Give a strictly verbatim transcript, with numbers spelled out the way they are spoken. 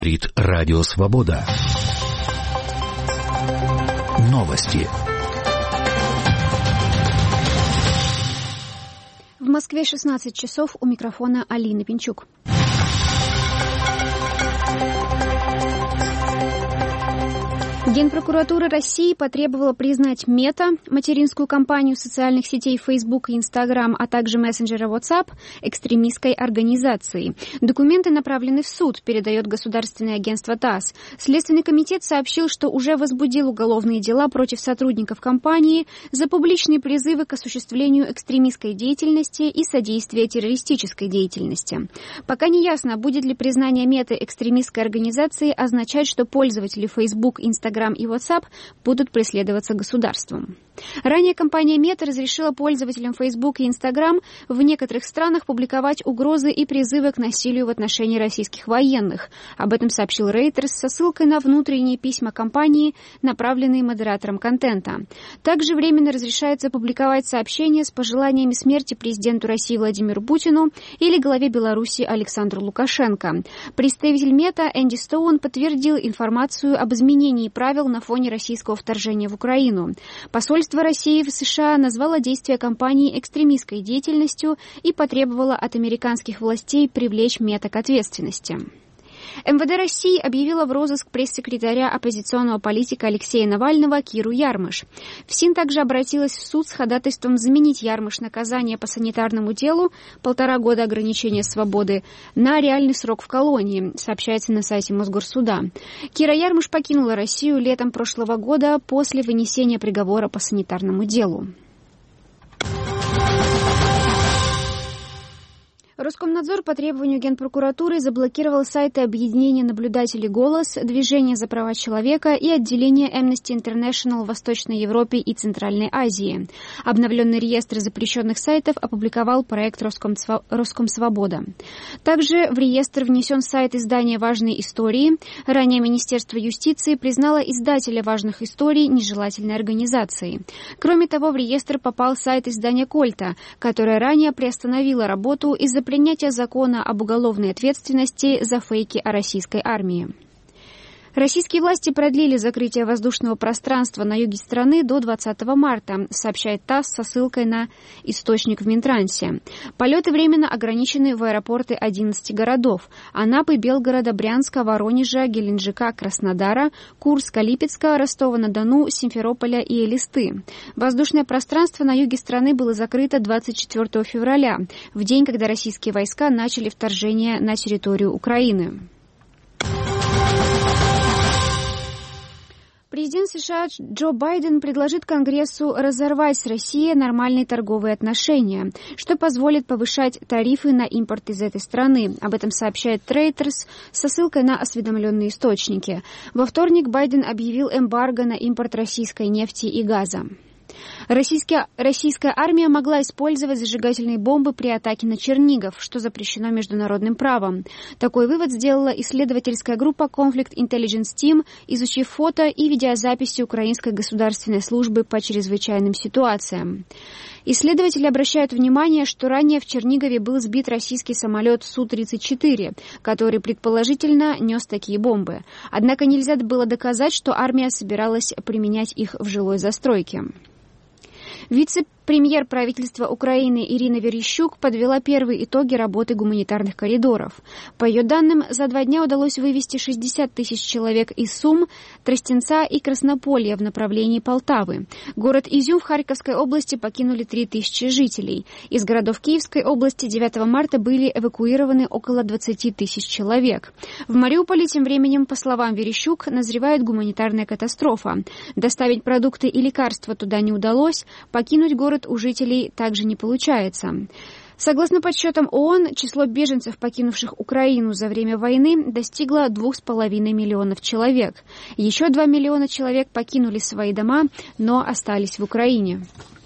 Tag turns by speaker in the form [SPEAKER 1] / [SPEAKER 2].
[SPEAKER 1] Говорит Радио Свобода. Новости.
[SPEAKER 2] В Москве шестнадцать часов, у микрофона Алина Пинчук. Генпрокуратура России потребовала признать Мета, материнскую компанию социальных сетей Facebook и Instagram, а также мессенджера WhatsApp, экстремистской организацией. Документы направлены в суд, передает государственное агентство ТАСС. Следственный комитет сообщил, что уже возбудил уголовные дела против сотрудников компании за публичные призывы к осуществлению экстремистской деятельности и содействия террористической деятельности. Пока не ясно, будет ли признание Меты экстремистской организацией означать, что пользователи Facebook, Instagram и WhatsApp будут преследоваться государством. Ранее компания Мета разрешила пользователям Facebook и Instagram в некоторых странах публиковать угрозы и призывы к насилию в отношении российских военных. Об этом сообщил Reuters со ссылкой на внутренние письма компании, направленные модераторам контента. Также временно разрешается публиковать сообщения с пожеланиями смерти президенту России Владимиру Путину или главе Беларуси Александру Лукашенко. Представитель Мета Энди Стоун подтвердил информацию об изменении правил на фоне российского вторжения в Украину. Посольство России в США назвало действия компании экстремистской деятельностью и потребовало от американских властей привлечь Мета к ответственности. эм вэ дэ России объявила в розыск пресс-секретаря оппозиционного политика Алексея Навального Киру Ярмыш. ФСИН также обратилась в суд с ходатайством заменить Ярмыш наказание по санитарному делу полтора года ограничения свободы на реальный срок в колонии, сообщается на сайте Мосгорсуда. Кира Ярмыш покинула Россию летом прошлого года после вынесения приговора по санитарному делу. Роскомнадзор по требованию Генпрокуратуры заблокировал сайты объединения наблюдателей «Голос», Движения за права человека и отделения Amnesty International в Восточной Европе и Центральной Азии. Обновленный реестр запрещенных сайтов опубликовал проект Роскомсвобода. Также в реестр внесен сайт издания «Важные истории». Ранее Министерство юстиции признало издателя «Важных историй» нежелательной организацией. Кроме того, в реестр попал сайт издания «Кольта», которое ранее приостановило работу из-за принятия закона об уголовной ответственности за фейки о российской армии. Российские власти продлили закрытие воздушного пространства на юге страны до двадцатого марта, сообщает ТАСС со ссылкой на источник в Минтрансе. Полеты временно ограничены в аэропорты одиннадцати городов – Анапы, Белгорода, Брянска, Воронежа, Геленджика, Краснодара, Курска, Липецка, Ростова-на-Дону, Симферополя и Элисты. Воздушное пространство на юге страны было закрыто двадцать четвёртого февраля, в день, когда российские войска начали вторжение на территорию Украины. Президент США Джо Байден предложит Конгрессу разорвать с Россией нормальные торговые отношения, что позволит повышать тарифы на импорт из этой страны. Об этом сообщает Reuters со ссылкой на осведомленные источники. Во вторник Байден объявил эмбарго на импорт российской нефти и газа. Российская, российская армия могла использовать зажигательные бомбы при атаке на Чернигов, что запрещено международным правом. Такой вывод сделала исследовательская группа Conflict Intelligence Team, изучив фото и видеозаписи Украинской государственной службы по чрезвычайным ситуациям. Исследователи обращают внимание, что ранее в Чернигове был сбит российский самолет Су тридцать четыре, который предположительно нес такие бомбы. Однако нельзя было доказать, что армия собиралась применять их в жилой застройке. Вице-премьер правительства Украины Ирина Верещук подвела первые итоги работы гуманитарных коридоров. По ее данным, за два дня удалось вывести шестьдесят тысяч человек из Сум, Тростенца и Краснополья в направлении Полтавы. Город Изюм в Харьковской области покинули три тысячи жителей. Из городов Киевской области девятого марта были эвакуированы около двадцати тысяч человек. В Мариуполе тем временем, по словам Верещук, назревает гуманитарная катастрофа. Доставить продукты и лекарства туда не удалось, покинуть город у жителей также не получается. Согласно подсчетам ООН, число беженцев, покинувших Украину за время войны, достигло двух с половиной миллионов человек. Еще два миллиона человек покинули свои дома, но остались в Украине.